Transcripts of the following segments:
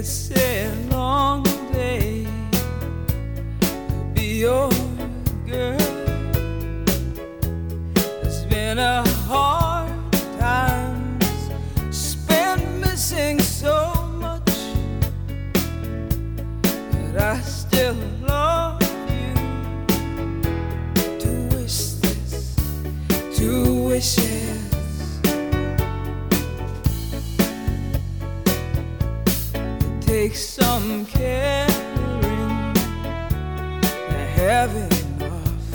It's a long day to be your girl. It's been a hard time spent missing so much, but I still love you. Two wishes, two wishes. Takes some caring to have enough.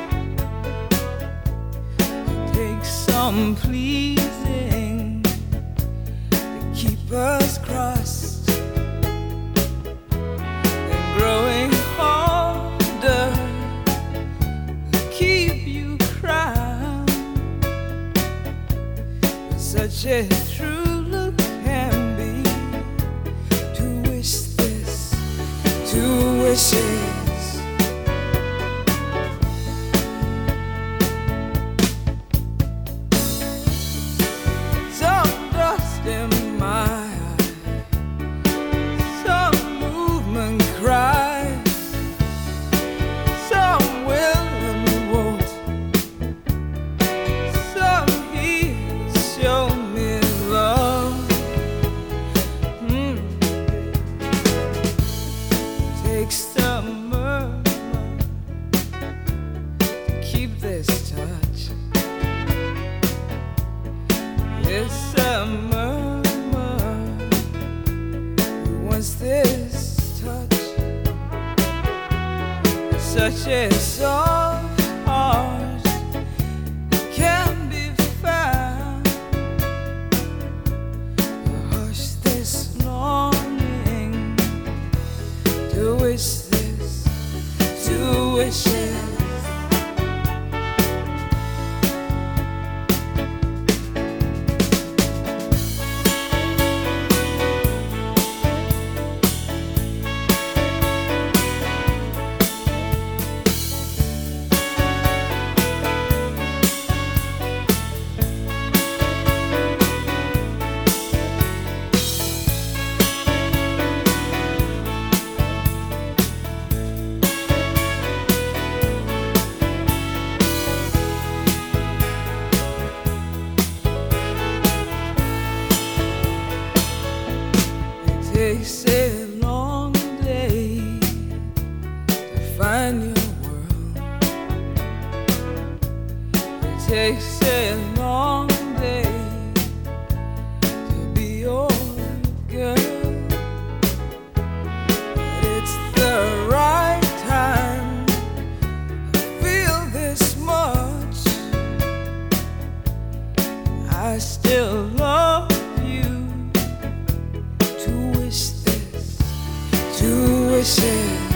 It takes some pleasing to keep us crossed, and growing harder to keep you crying. Such a true look can be. Two wishes. Some dust in my eye, some movement cry, some will and won't, some here show me love. Takes the murmur to keep this touch. It's a murmur who wants this touch. Such a soft heart can be found. Hush this longing to wish this, two wishes. Takes a long day to find your world. It takes a long day to be your girl. But it's the right time. I feel this much. I still love you. Two wishes.